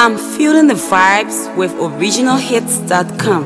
I'm feeling the vibes with originalhits.com.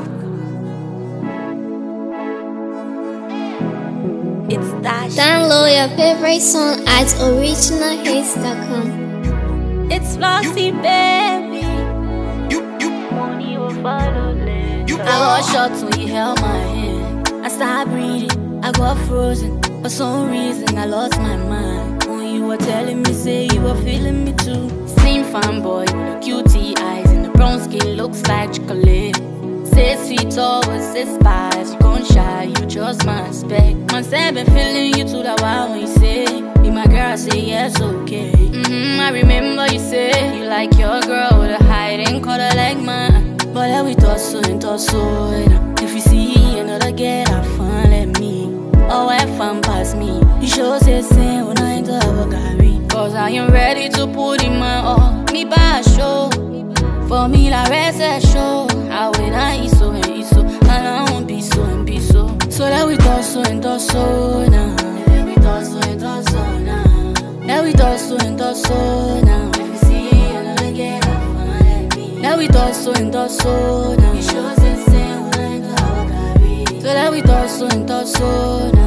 It's that Download your favorite song at originalhits.com. It's Flossy, baby. Money will follow later. I got shocked when you held my hand. I started breathing, I got frozen. For some reason, I lost my mind. When you were telling me, say you were feeling me too. Slim fine boy with the cutie eyes and the brown skin looks like chocolate. Say sweet always say spice. You gon' shy, you just my spec. Man said been feeling you to the wild when you say be my girl, I say yes, okay. I remember you say you like your girl with a hiding color like mine. But let we toss and toss. If you see another girl, have fun, let me. Oh, have fun pass me. You sure say same when I ain't the Avogari. Cause I am ready to put in my all. Me by a show. For me, la rest a show. I win, I eat so and eat so. And I won't be so and be so. So let we toss and toss now. Let we toss and toss now. Let we toss and toss now. If you see another girl, have fun, let me. Let we toss and toss now. You sure say same when I ain't the Avogari. So let we toss and toss now.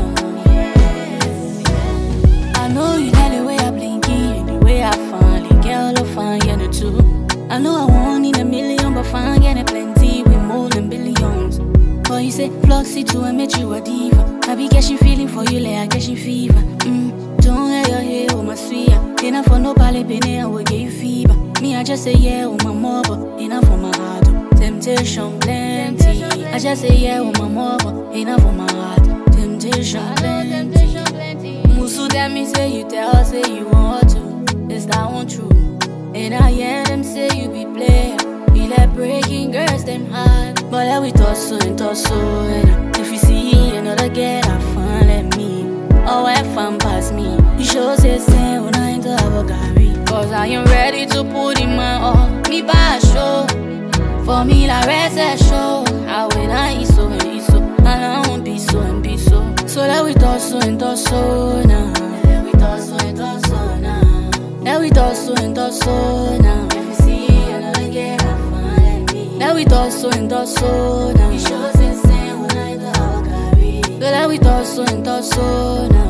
I know you like the way I blinky, the way I finally girl of fine, yeah, the two. I know I want in a million, but fine, getting plenty with more than billions. But you say, Floxy to I met you a diva. I be catching feeling for you, like I catching fever. Don't let your hair on my sweet. Enough for no pale penny, I will give you fever. Me, I just say yeah with my mother, enough for my heart. Temptation plenty. I just say yeah with my mother, enough for my heart. Temptation plenty. Musu tell me say you tell, say you want to. Is that one true? And I hear them say you be player. You like breaking girls, them hard. But let we toss and toss. If you see another girl, have fun, let me. Oh, have fun pass me. You sure say same when I ain't the Avogari. Cause I am ready to put in my all. Me by a show. For me, la rest a show. I win, I eat so and eat so. And I won't be so and be so. So let we toss and toss now. Let we toss and toss now. Let we toss and toss now. If you see another girl, have fun, let me. Let we toss and toss now. You sure say same when I ain't the Avogari. So let we toss and toss now.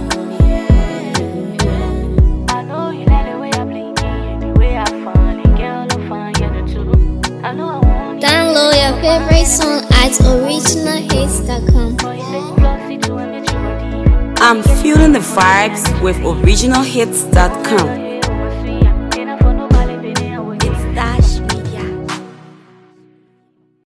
I know you like the way I blink and the way I find it. Girl, I find you the two. I know I want. Download your favorite song at originalhits.com. I'm feeling the vibes with originalhits.com.